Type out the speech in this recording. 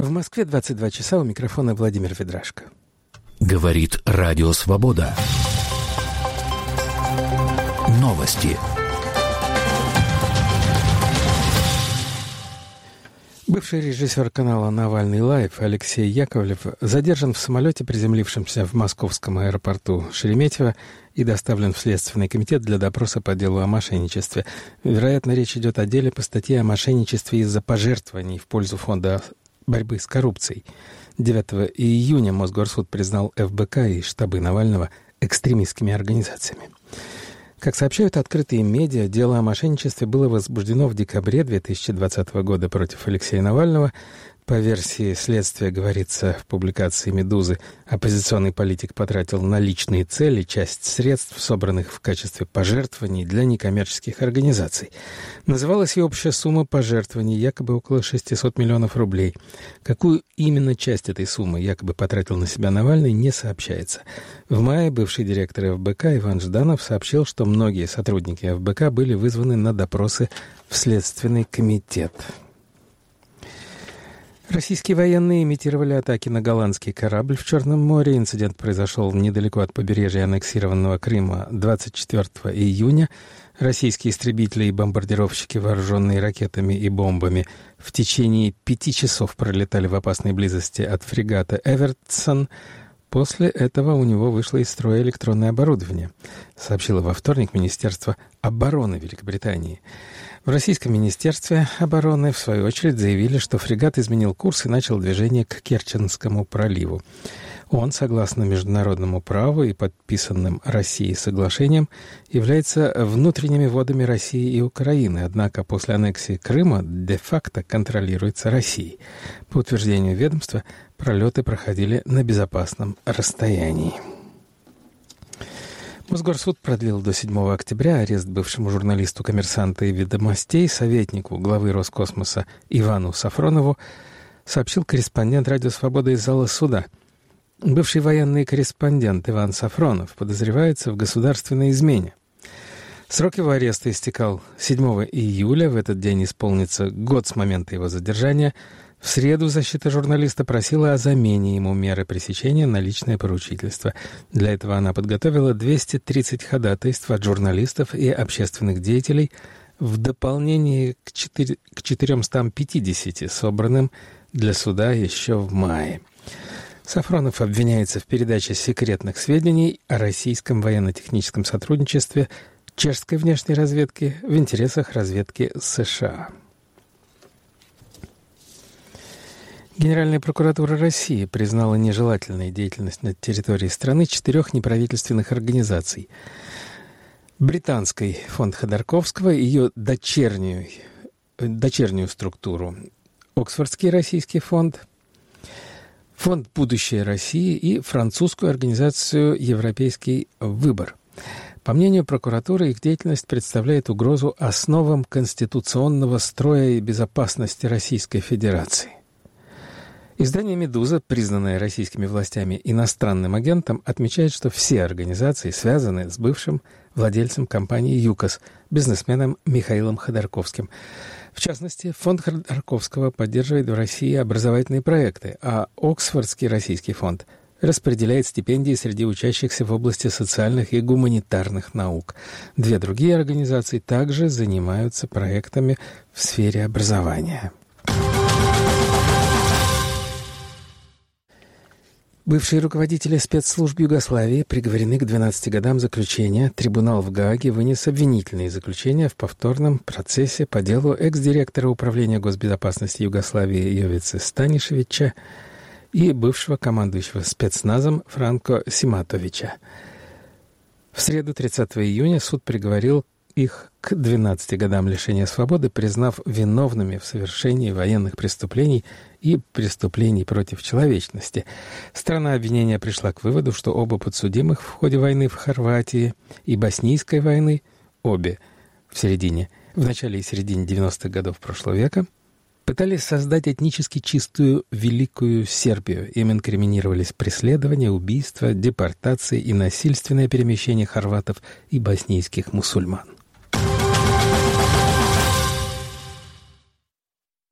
В Москве 22 часа, у микрофона Владимир Ведрашко. Говорит Радио Свобода. Новости. Бывший режиссер канала «Навальный Лайв» Алексей Яковлев задержан в самолете, приземлившемся в московском аэропорту Шереметьево, и доставлен в Следственный комитет для допроса по делу о мошенничестве. Вероятно, речь идет о деле по статье о мошенничестве из-за пожертвований в пользу фонда борьбы с коррупцией. 9 июня Мосгорсуд признал ФБК и штабы Навального экстремистскими организациями. Как сообщают открытые медиа, дело о мошенничестве было возбуждено в декабре 2020 года против Алексея Навального. По версии следствия, говорится в публикации «Медузы», оппозиционный политик потратил на личные цели часть средств, собранных в качестве пожертвований для некоммерческих организаций. Называлась и общая сумма пожертвований якобы около 600 миллионов рублей. Какую именно часть этой суммы якобы потратил на себя Навальный, не сообщается. В мае бывший директор ФБК Иван Жданов сообщил, что многие сотрудники ФБК были вызваны на допросы в Следственный комитет. Российские военные имитировали атаки на голландский корабль в Черном море. Инцидент произошел недалеко от побережья аннексированного Крыма 24 июня. Российские истребители и бомбардировщики, вооруженные ракетами и бомбами, в течение 5 часов пролетали в опасной близости от фрегата «Эвертсон». После этого у него вышло из строя электронное оборудование, сообщило во вторник Министерство обороны Великобритании. В Российском Министерстве обороны, в свою очередь, заявили, что фрегат изменил курс и начал движение к Керченскому проливу. Он, согласно международному праву и подписанным Россией соглашениям, является внутренними водами России и Украины, однако после аннексии Крыма де-факто контролируется Россией. По утверждению ведомства, пролеты проходили на безопасном расстоянии. Мосгорсуд продлил до 7 октября арест бывшему журналисту «Коммерсанта» и «Ведомостей», советнику главы Роскосмоса Ивану Сафронову, сообщил корреспондент «Радио Свобода» из зала суда. Бывший военный корреспондент Иван Сафронов подозревается в государственной измене. Срок его ареста истекал 7 июля, в этот день исполнится год с момента его задержания. В среду защита журналиста просила о замене ему меры пресечения на личное поручительство. Для этого она подготовила 230 ходатайств от журналистов и общественных деятелей в дополнение к 450, собранным для суда еще в мае. Сафронов обвиняется в передаче секретных сведений о российском военно-техническом сотрудничестве чешской внешней разведки в интересах разведки США. Генеральная прокуратура России признала нежелательной деятельность на территории страны 4 неправительственных организаций. Британский фонд Ходорковского, ее дочернюю структуру, Оксфордский российский фонд, фонд «Будущее России» и французскую организацию «Европейский выбор». По мнению прокуратуры, их деятельность представляет угрозу основам конституционного строя и безопасности Российской Федерации. Издание «Медуза», признанное российскими властями иностранным агентом, отмечает, что все организации связаны с бывшим владельцем компании «ЮКОС», бизнесменом Михаилом Ходорковским. В частности, фонд Ходорковского поддерживает в России образовательные проекты, а Оксфордский российский фонд распределяет стипендии среди учащихся в области социальных и гуманитарных наук. 2 другие организации также занимаются проектами в сфере образования. Бывшие руководители спецслужб Югославии приговорены к 12 годам заключения. Трибунал в Гааге вынес обвинительные заключения в повторном процессе по делу экс-директора Управления госбезопасности Югославии Йовицы Станишевича и бывшего командующего спецназом Франко Симатовича. В среду 30 июня суд приговорил их к 12 годам лишения свободы, признав виновными в совершении военных преступлений и преступлений против человечности. Сторона обвинения пришла к выводу, что оба подсудимых в ходе войны в Хорватии и Боснийской войны, обе в начале и середине 90-х годов прошлого века, пытались создать этнически чистую Великую Сербию. Им инкриминировались преследования, убийства, депортации и насильственное перемещение хорватов и боснийских мусульман.